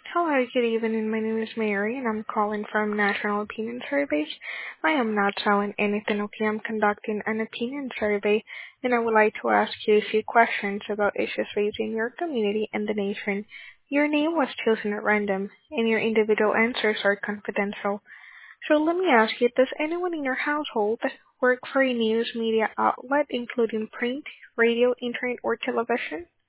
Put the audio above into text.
Hello, good evening. My name is Mary, and I'm calling from National Opinion Surveys. I am not selling anything, okay? I'm conducting an opinion survey, and I would like to ask you a few questions about issues facing your community and the nation. Your name was chosen at random, and your individual answers are confidential. So let me ask you, does anyone in your household work for a news media outlet, including print, radio, internet, or television?